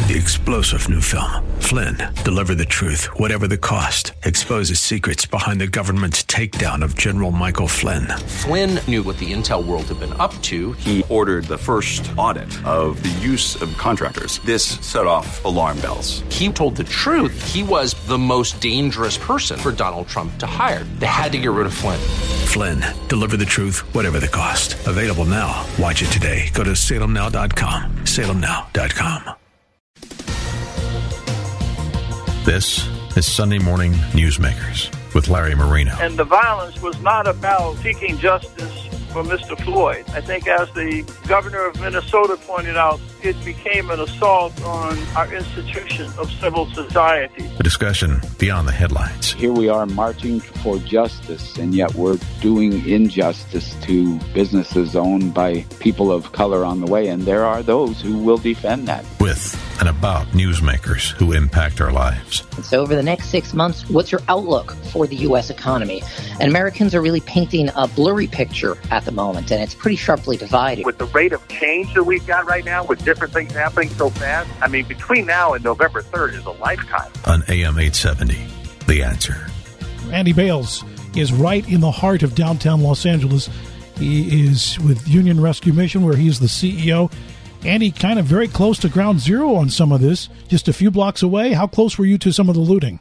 The explosive new film, Flynn, deliver the truth, whatever the cost, exposes secrets behind the government's takedown of General Michael Flynn. Flynn knew what the intel world had been up to. He ordered the first audit of the use of contractors. This set off alarm bells. He told the truth. He was the most dangerous person for Donald Trump to hire. They had to get rid of Flynn. Flynn, deliver the truth, whatever the cost. Available now. Watch it today. Go to salemnow.com. salemnow.com. This is Sunday Morning Newsmakers with Larry Marino. And the violence was not about seeking justice for Mr. Floyd. I think, as the governor of Minnesota pointed out, it became an assault on our institution of civil society. A discussion beyond the headlines. Here we are marching for justice, and yet we're doing injustice to businesses owned by people of color on the way, and there are those who will defend that. With and about newsmakers who impact our lives. So over the next 6 months, what's your outlook for the U.S. economy? And Americans are really painting a blurry picture at the moment, and it's pretty sharply divided. With the rate of change that we've got right now, with different things happening so fast, I mean, between now and November 3rd is a lifetime. On AM 870, The Answer. Andy Bales is right in the heart of downtown Los Angeles. He is with Union Rescue Mission, where he is the CEO. Andy, kind of very close to ground zero on some of this, just a few blocks away. How close were you to some of the looting?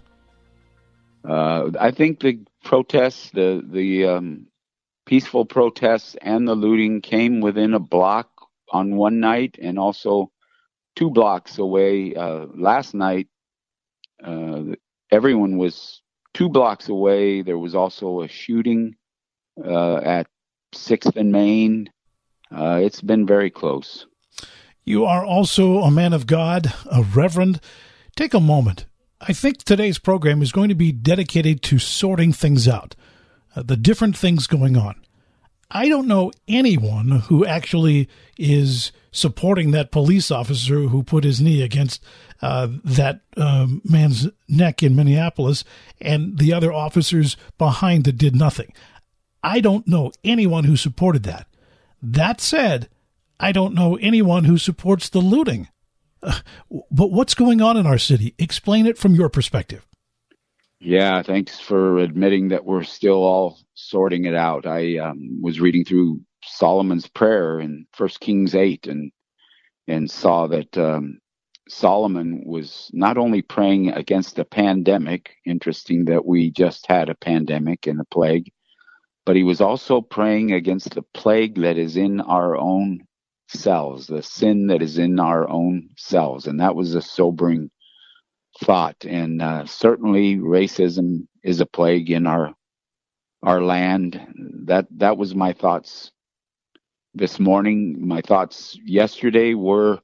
I think the protests, the peaceful protests and the looting came within a block on one night, and also 2 blocks away last night. Everyone was 2 blocks away. There was also a shooting at 6th and Main. It's been very close. You are also a man of God, a reverend. Take a moment. I think today's program is going to be dedicated to sorting things out, the different things going on. I don't know anyone who actually is supporting that police officer who put his knee against that man's neck in Minneapolis and the other officers behind that did nothing. I don't know anyone who supported that. That said, I don't know anyone who supports the looting. But what's going on in our city? Explain it from your perspective. Yeah, thanks for admitting that we're still all sorting it out. I was reading through Solomon's prayer in 1 Kings 8 and saw that Solomon was not only praying against a pandemic, interesting that we just had a pandemic and a plague, but he was also praying against the plague that is in our own selves, the sin that is in our own selves. And that was a sobering thought. And certainly racism is a plague in our land. That was my thoughts this morning. My thoughts yesterday were,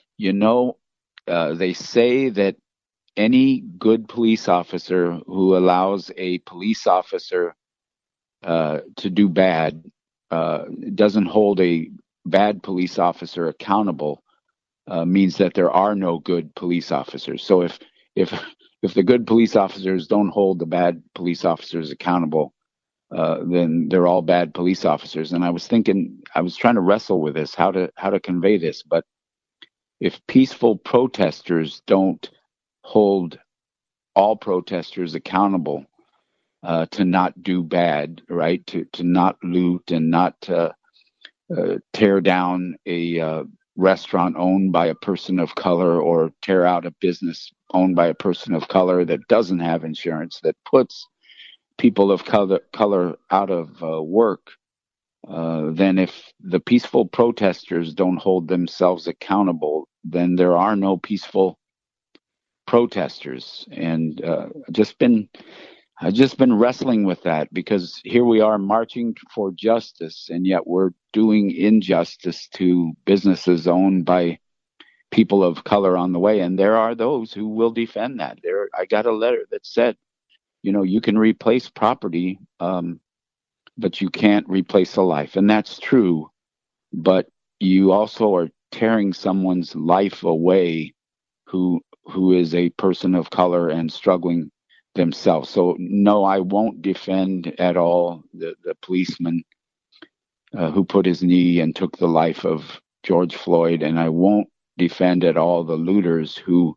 they say that any good police officer who allows a police officer to do bad doesn't hold a bad police officer accountable, means that there are no good police officers. So if the good police officers don't hold the bad police officers accountable, then they're all bad police officers. And I was trying to wrestle with this, how to convey this. But if peaceful protesters don't hold all protesters accountable to not do bad, right? To not loot and not tear down a restaurant owned by a person of color, or tear out a business owned by a person of color that doesn't have insurance, that puts people of color out of work, then if the peaceful protesters don't hold themselves accountable, then there are no peaceful protesters. And I've just been wrestling with that, because here we are marching for justice, and yet we're doing injustice to businesses owned by people of color on the way. And there are those who will defend that. I got a letter that said, you can replace property, but you can't replace a life. And that's true. But you also are tearing someone's life away who is a person of color and struggling themselves. So no, I won't defend at all the policeman who put his knee and took the life of George Floyd, and I won't defend all the looters who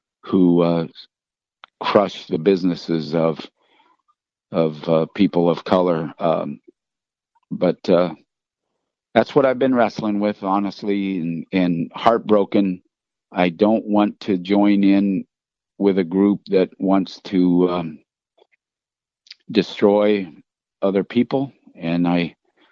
crush the businesses of people of color. But that's what I've been wrestling with, honestly, and heartbroken. I don't want to join in with a group that wants to destroy other people, and I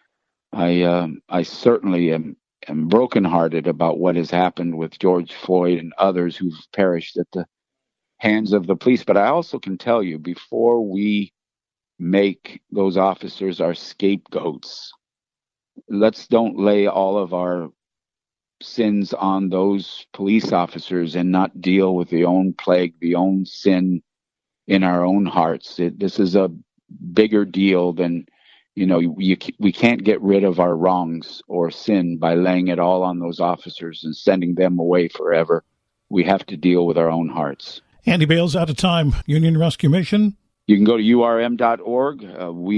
certainly am brokenhearted about what has happened with George Floyd and others who've perished at the hands of the police. But I also can tell you, before we make those officers our scapegoats, let's don't lay all of our sins on those police officers and not deal with the own plague, the own sin in our own hearts. This is a bigger deal than, we can't get rid of our wrongs or sin by laying it all on those officers and sending them away forever. We have to deal with our own hearts. Andy Bale's out of time. Union Rescue Mission. You can go to urm.org.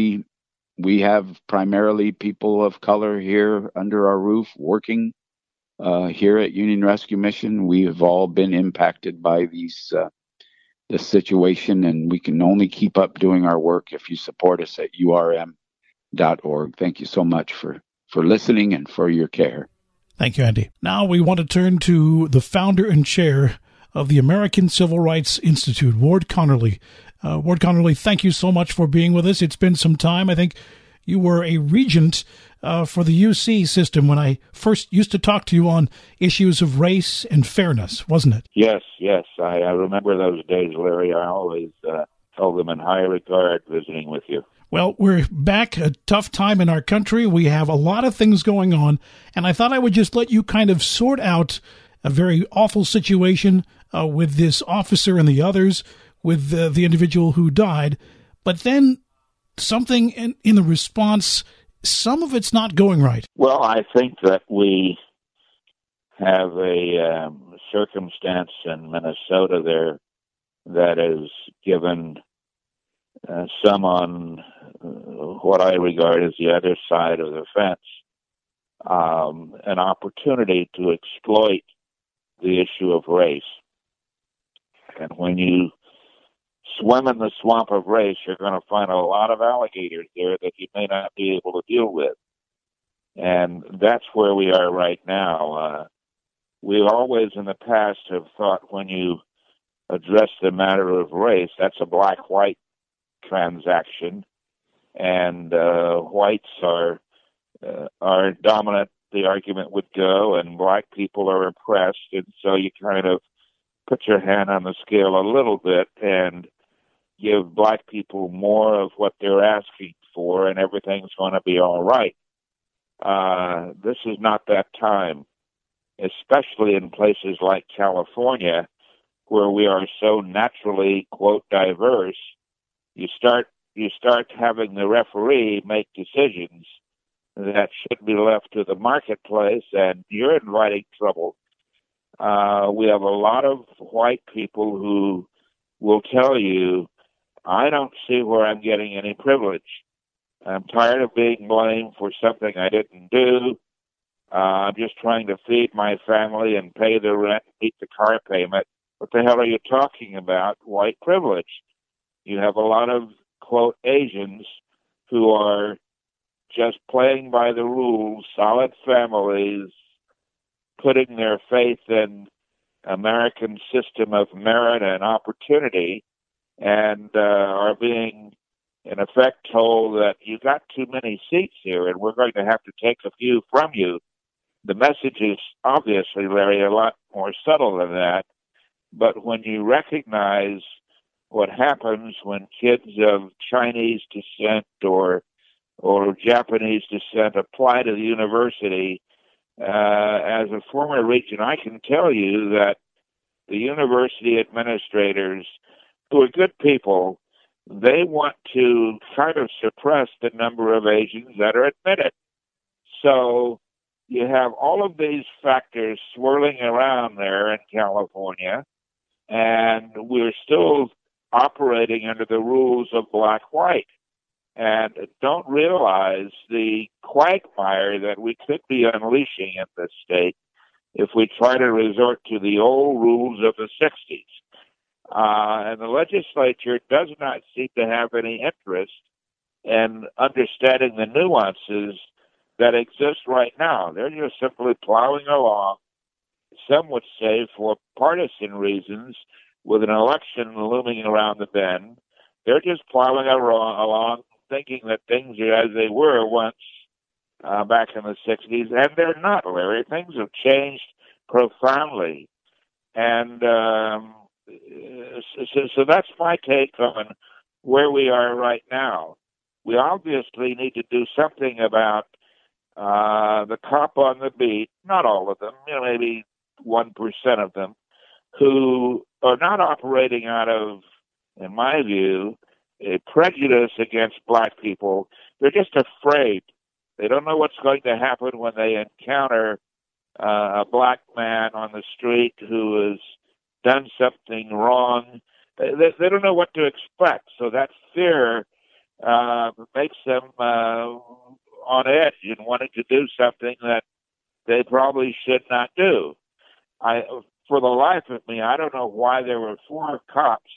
We have primarily people of color here under our roof working here at Union Rescue Mission. We have all been impacted by this situation, and we can only keep up doing our work if you support us at urm.org. Thank you so much for listening and for your care. Thank you, Andy. Now we want to turn to the founder and chair of the American Civil Rights Institute, Ward Connerly. Ward Connerly, thank you so much for being with us. It's been some time. I think you were a regent for the UC system when I first used to talk to you on issues of race and fairness, wasn't it? Yes. I remember those days, Larry. I always held them in high regard visiting with you. Well, we're back, a tough time in our country. We have a lot of things going on, and I thought I would just let you kind of sort out a very awful situation with this officer and the others, with the individual who died. But then something in the response, some of it's not going right. Well, I think that we have a circumstance in Minnesota there that is given some on what I regard as the other side of the fence an opportunity to exploit the issue of race. And when you swim in the swamp of race, you're going to find a lot of alligators there that you may not be able to deal with. And that's where we are right now. We always in the past have thought when you address the matter of race, that's a black-white transaction, and whites are dominant, the argument would go, and black people are oppressed, and so you kind of put your hand on the scale a little bit and give black people more of what they're asking for, and everything's going to be all right. This is not that time, especially in places like California, where we are so naturally, quote, diverse. You start having the referee make decisions that should be left to the marketplace, and you're inviting trouble. We have a lot of white people who will tell you, I don't see where I'm getting any privilege. I'm tired of being blamed for something I didn't do. I'm just trying to feed my family and pay the rent, meet the car payment. What the hell are you talking about? White privilege. You have a lot of, quote, Asians who are just playing by the rules, solid families, putting their faith in American system of merit and opportunity, and are being, in effect, told that you got too many seats here and we're going to have to take a few from you. The message is obviously, Larry, a lot more subtle than that. But when you recognize what happens when kids of Chinese descent or Japanese descent apply to the university, as a former regent, I can tell you that the university administrators, who are good people, they want to kind of suppress the number of Asians that are admitted. So you have all of these factors swirling around there in California, and we're still operating under the rules of black-white, and don't realize the quagmire that we could be unleashing in this state if we try to resort to the old rules of the 60s. And the legislature does not seem to have any interest in understanding the nuances that exist right now. They're just simply plowing along, some would say for partisan reasons, with an election looming around the bend. They're just plowing along, thinking that things are as they were once back in the 60s, and they're not, Larry. Things have changed profoundly. And so that's my take on where we are right now. We obviously need to do something about the cop on the beat, not all of them, maybe 1% of them, who are not operating out of, in my view, a prejudice against black people. They're just afraid. They don't know what's going to happen when they encounter a black man on the street who has done something wrong. They don't know what to expect. So that fear makes them on edge and wanting to do something that they probably should not do. For the life of me, I don't know why there were 4 cops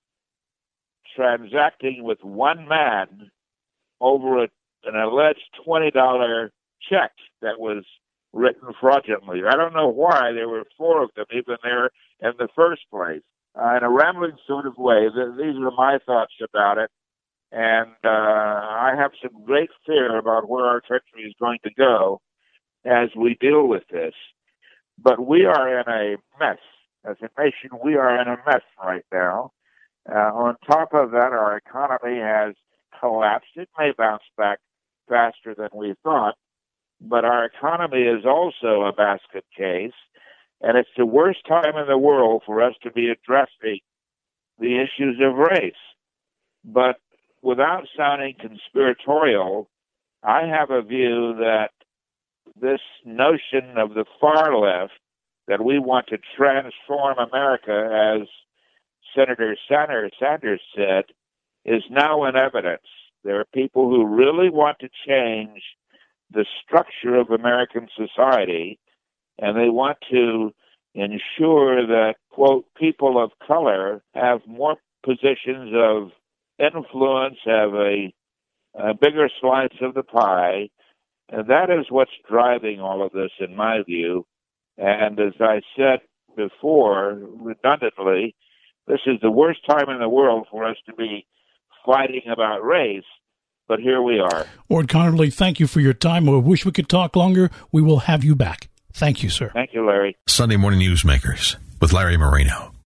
transacting with one man over an alleged $20 check that was written fraudulently. I don't know why there were 4 of them even there in the first place. In a rambling sort of way, these are my thoughts about it. And I have some great fear about where our country is going to go as we deal with this. But we are in a mess. As a nation, we are in a mess right now. On top of that, our economy has collapsed. It may bounce back faster than we thought, but our economy is also a basket case, and it's the worst time in the world for us to be addressing the issues of race. But without sounding conspiratorial, I have a view that this notion of the far left, that we want to transform America, as Senator Sanders said, is now in evidence. There are people who really want to change the structure of American society, and they want to ensure that, quote, people of color have more positions of influence, have a bigger slice of the pie, and that is what's driving all of this, in my view. And as I said before, redundantly, this is the worst time in the world for us to be fighting about race, but here we are. Ward Connerly, thank you for your time. I wish we could talk longer. We will have you back. Thank you, sir. Thank you, Larry. Sunday Morning Newsmakers with Larry Marino.